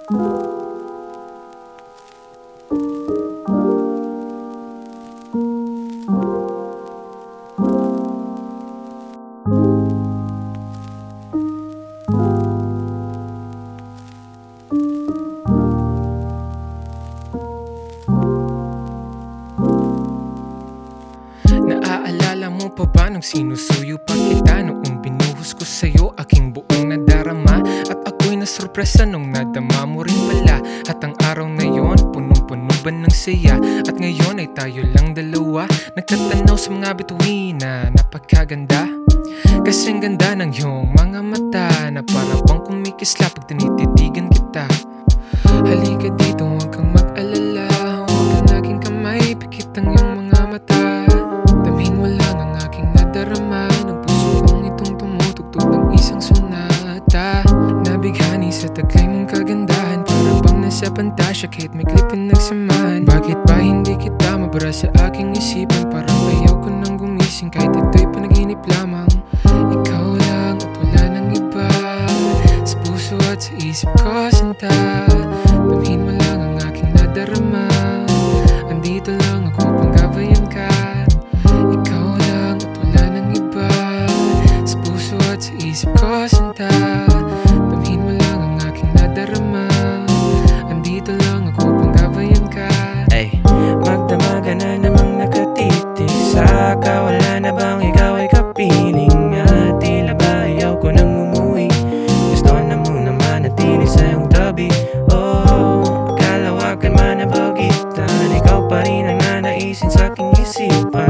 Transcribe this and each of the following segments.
Naaalala mo pa ba nung sinusuyo pa kita? Noong binuhos ko sa'yo aking buong nadarama. At ako'y nasurpresa nung nadama mo rin pala. At ang araw na yon punong-puno ba ng saya? At ngayon ay tayo lang dalawa, nagtatanaw sa mga bituin na napakaganda. Kasing ganda ng iyong mga mata na para bang kumikisla pag tinititigan kita. Halika dito, huwag kang mag-alala, huwag ang aking kamay, pikit ang iyong mga mata. Damhin mo lang ang aking nadarama, ng puso kong itong tumutugtog ng isang sonata. Nabighani sa taglay mong kagandahan, para bang nasa pantasya kahit may klipin nagsamahan. Bakit ba hindi kita mabara sa aking isipan? Parang ayaw ko nang gumising kahit ito'y panaginip lamang. Ikaw lang at wala nang iba, sa puso at sa isip ko sinta. Damhin mo lang ang aking nadarama, andito lang ako pang gabayan ka. Ikaw lang at wala nang iba, sa puso at sa isip ko sinta. Damhin mo lang ang aking nadarama, andito lang ako pang gabayan ka. Ay, magdamaga na namang nakatitig sa ka. Wala na bang ikaw ay kapiling? At tila ba ayaw ko nang umuwi, gusto na muna manatili sa iyong tabi. Oh, kalawakan man ang pagitan, ikaw pa rin ang nanaisin sa aking isipan.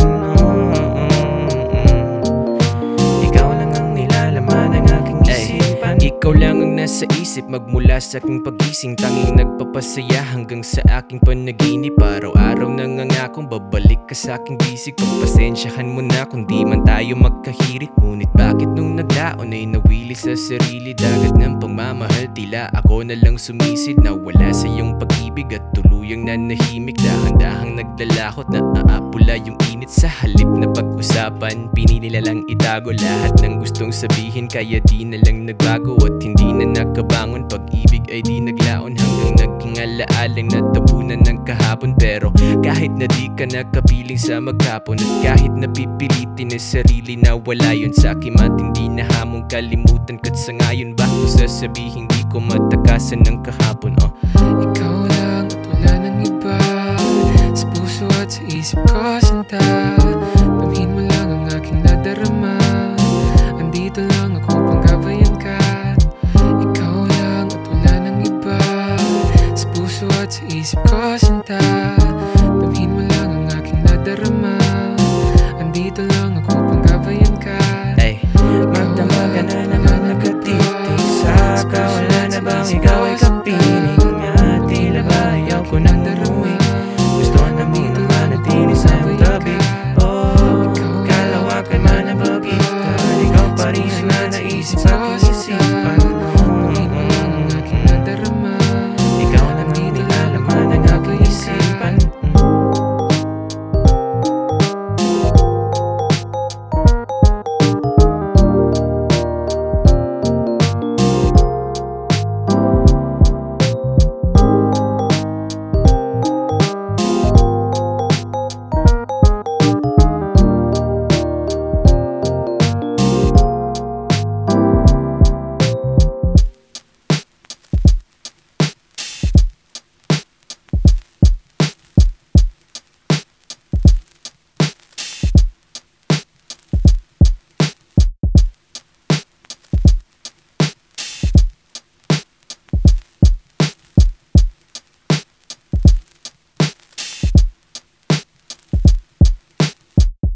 Ikaw lang ang nilalaman ng aking isipan. Ikaw lang ang nasa isip magmula sa aking pagising, tanging nagpapasaya hanggang sa aking panaginip. Araw-araw nangangakong babalik ka sa aking bisig. Pagpasensyahan mo na kung di man tayo magkahirit, ngunit bakit nung naglaon ay nawili sa sarili? Dagat ng pagmamahal, tila ako na lang sumisid, nawala sa iyong pag-ibig at tuluyang nanahimik. Dahan-dahang naglalakot na aapula yung init, sa halip na pag-usapan pinili na lang itago lahat ng gustong sabihin. Kaya di na lang nagbago at hindi na nakabangon, pag-ibig ay di naglaon hanggang naging alaalang natabunan ng kahapon. Pero kahit na di ka nakapiling sa maghapon, at kahit napipilitin na sarili na wala yun sa aking matindi na hamong kalimutan, kat sa ngayon ba ko sasabihin di ko matakasan ng kahapon? Ikaw lang at wala nang iba, sa puso at sa isip ko sinta.